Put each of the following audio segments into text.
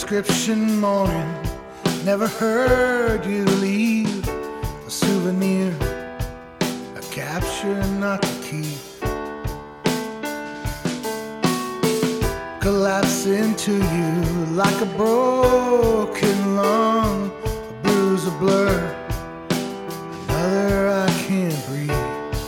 prescription morning. Never heard you leave a souvenir, a capture not to keep. Collapse into you like a broken lung, a bruise, a blur, another I can't breathe.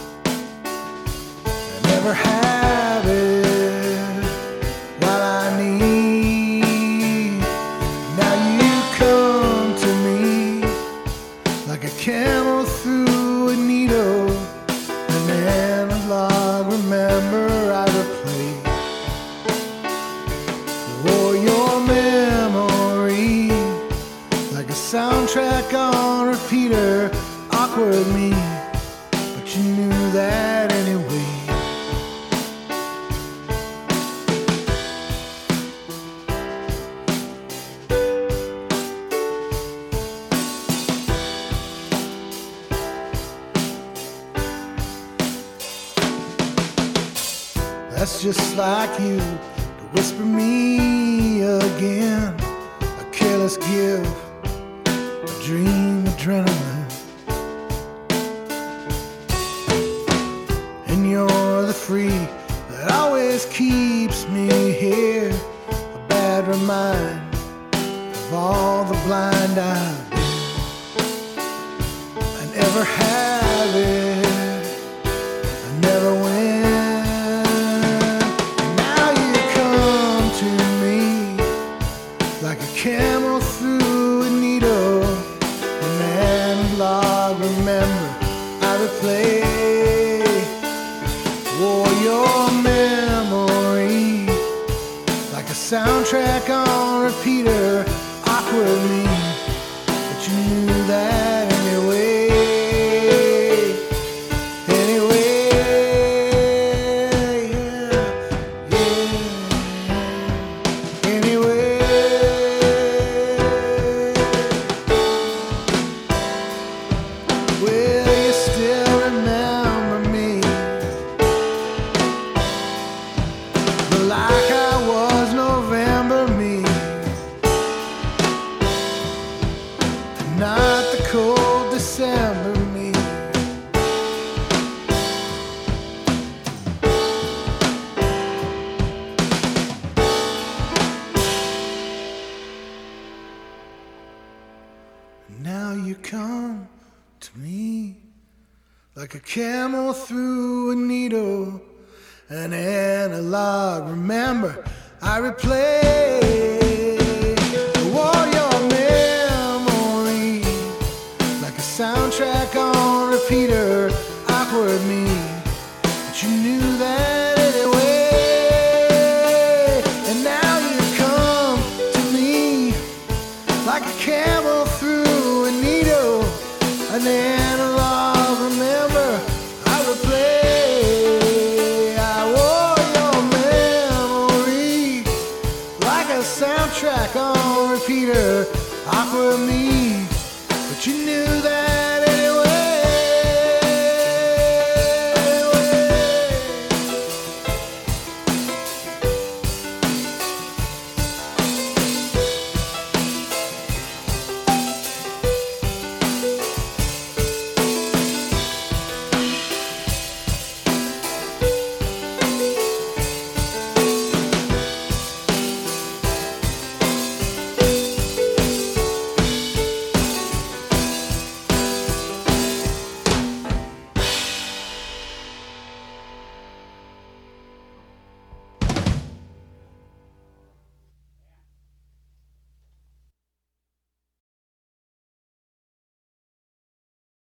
I never have it what I need. Now you come to me like a camel through a needle, an analog. Remember I replay for your memory like a soundtrack on repeater. Awkward me, but you knew that anyway. That's just like you to whisper me again, a careless give, a dream adrenaline. And you're the free that always keeps me here, a bad reminder of all the blind I've been. I never have it, I never win. Like a camel through a needle, an analog. Remember I replay for your memory like a soundtrack on repeater. Awkward me, but you knew that anyway. Will you still remember me? Like I was November me, not the cold December me. Now you come to me like a camel through a needle, an analog. Remember I replay for your memory like a soundtrack on repeater. Awkward me, but you knew that anyway. And now you come to me like a camel through a needle, an analog. Remember I replay. I wore your memory like a soundtrack on repeater. Awkward me,